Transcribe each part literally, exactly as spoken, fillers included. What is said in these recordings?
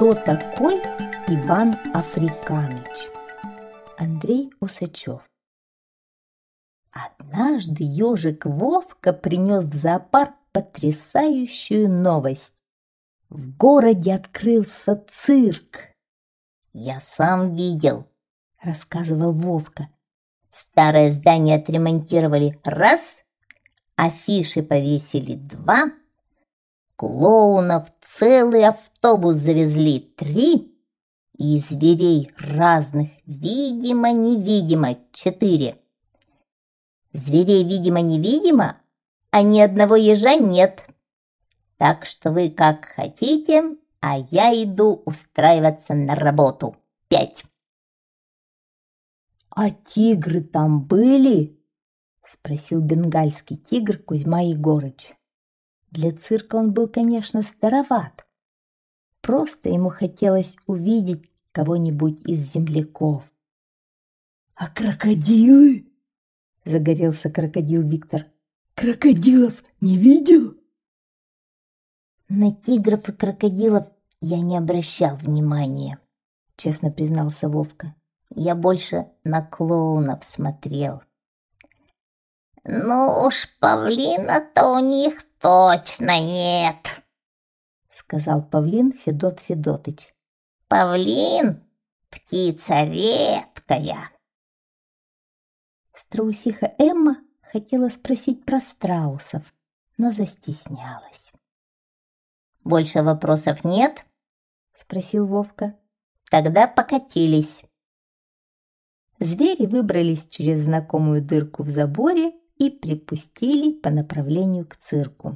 Кто такой Иван Африканыч? Андрей Усачев. Однажды ежик Вовка принес в зоопарк потрясающую новость. В городе открылся цирк. «Я сам видел», — рассказывал Вовка. «Старое здание отремонтировали раз, афиши повесили два, клоунов целый автобус завезли три и зверей разных, видимо-невидимо, четыре. Зверей видимо-невидимо, а ни одного ежа нет. Так что вы как хотите, а я иду устраиваться на работу. Пять». «А тигры там были?» — спросил бенгальский тигр Кузьма Егорыч. Для цирка он был, конечно, староват. Просто ему хотелось увидеть кого-нибудь из земляков. «А крокодилы?» — загорелся крокодил Виктор. «Крокодилов не видел?» «На тигров и крокодилов я не обращал внимания», — честно признался Вовка. «Я больше на клоунов смотрел». «Ну уж павлина-то у них точно нет», — сказал павлин Федот Федотыч. «Павлин — птица редкая». Страусиха Эмма хотела спросить про страусов, но застеснялась. «Больше вопросов нет?» — спросил Вовка. «Тогда покатились». Звери выбрались через знакомую дырку в заборе и припустили по направлению к цирку.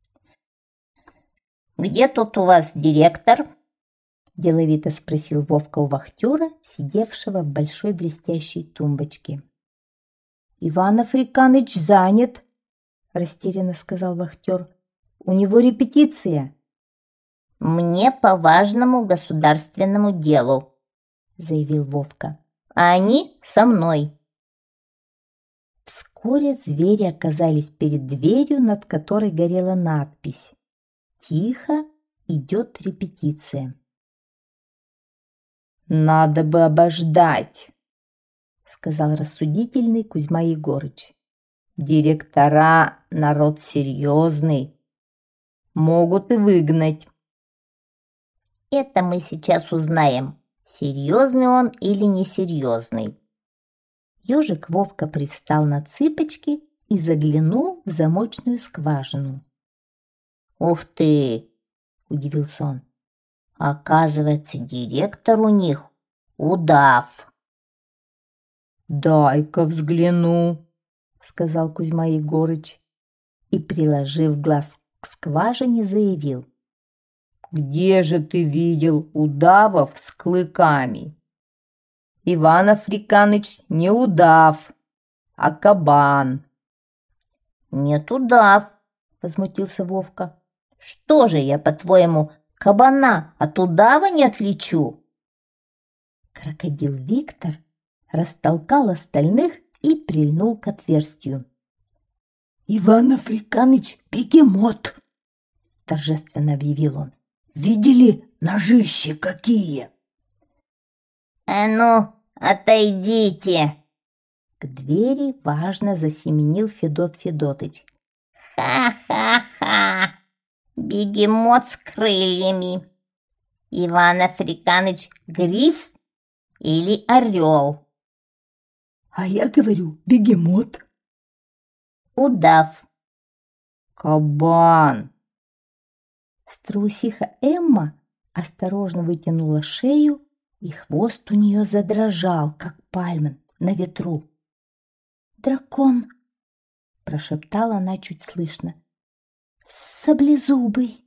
«Где тут у вас директор?» – деловито спросил Вовка у вахтера, сидевшего в большой блестящей тумбочке. «Иван Африканыч занят», – растерянно сказал вахтер. «У него репетиция». «Мне по важному государственному делу», – заявил Вовка. «А они со мной». Вскоре звери оказались перед дверью, над которой горела надпись: «Тихо, идет репетиция». «Надо бы обождать», — сказал рассудительный Кузьма Егорыч. «Директора — народ серьезный, могут и выгнать». «Это мы сейчас узнаем, серьезный он или несерьезный». Ежик Вовка привстал на цыпочки и заглянул в замочную скважину. «Ух ты!» – удивился он. «Оказывается, директор у них удав». «Дай-ка взгляну», – сказал Кузьма Егорыч и, приложив глаз к скважине, заявил: «Где же ты видел удавов с клыками? Иван Африканыч не удав, а кабан». «Нет, удав», — возмутился Вовка. «Что же я, по-твоему, кабана от удава не отличу?» Крокодил Виктор растолкал остальных и прильнул к отверстию. «Иван Африканыч бегемот!» — торжественно объявил он. «Видели ножищи какие?» «А ну, отойдите!» К двери важно засеменил Федот Федотыч. «Ха-ха-ха! Бегемот с крыльями! Иван Африканыч гриф или орел?» «А я говорю, бегемот». «Удав». «Кабан». Страусиха Эмма осторожно вытянула шею, и хвост у нее задрожал, как пальма на ветру. «Дракон», — прошептала она чуть слышно, — «саблезубый».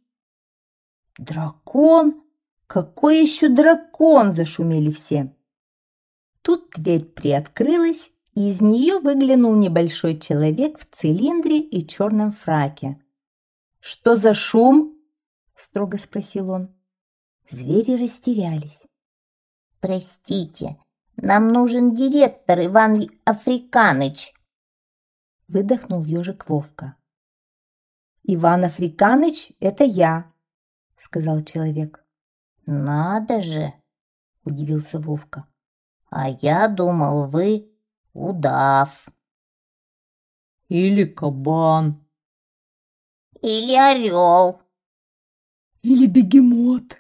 «Дракон? Какой еще дракон?» — зашумели все. Тут дверь приоткрылась, и из нее выглянул небольшой человек в цилиндре и черном фраке. «Что за шум?» — строго спросил он. Звери растерялись. «Простите, нам нужен директор Иван Африканыч», — выдохнул ежик Вовка. «Иван Африканыч — это я», — сказал человек. Надо же, удивился Вовка. А я думал, вы удав. Или кабан. Или орел. Или бегемот.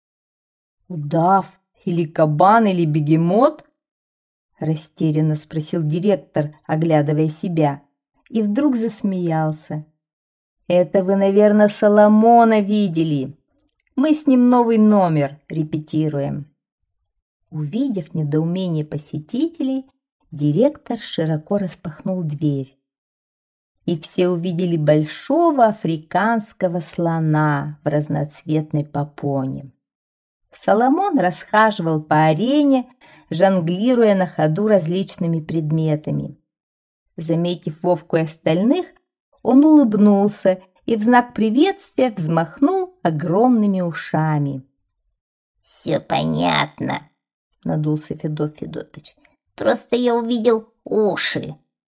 Удав или кабан или бегемот? Растерянно спросил директор, оглядывая себя, и вдруг засмеялся. Это вы, наверное, Соломона видели. Мы с ним новый номер репетируем. Увидев недоумение посетителей, директор широко распахнул дверь. И все увидели большого африканского слона в разноцветной попоне. Соломон расхаживал по арене, жонглируя на ходу различными предметами. Заметив Вовку и остальных, он улыбнулся и в знак приветствия взмахнул огромными ушами. «Все понятно», — надулся Федот Федотыч. «Просто я увидел уши».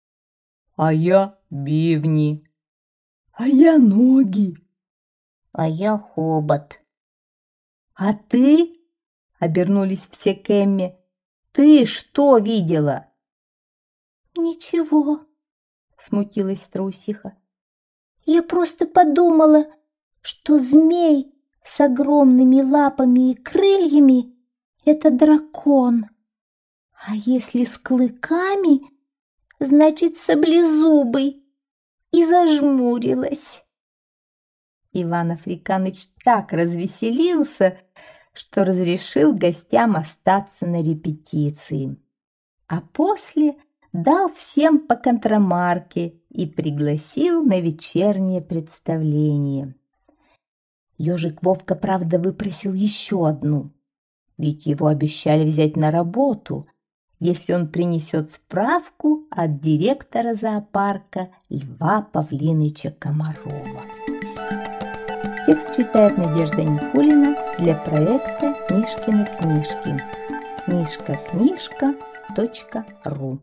А я бивни. А я ноги. А я хобот. «А ты?» — обернулись все к Эмме. «Ты что видела?» «Ничего», — смутилась трусиха. «Я просто подумала, что змей с огромными лапами и крыльями — это дракон. А если с клыками, значит, саблезубый». И зажмурилась. Иван Африканыч так развеселился, что разрешил гостям остаться на репетиции. А после дал всем по контрамарке и пригласил на вечернее представление. Ёжик Вовка, правда, выпросил еще одну, ведь его обещали взять на работу, если он принесет справку от директора зоопарка Льва Павлиныча Комарова. Текст читает Надежда Никулина для проекта «Мишкины книжки». мишка книжка точка ру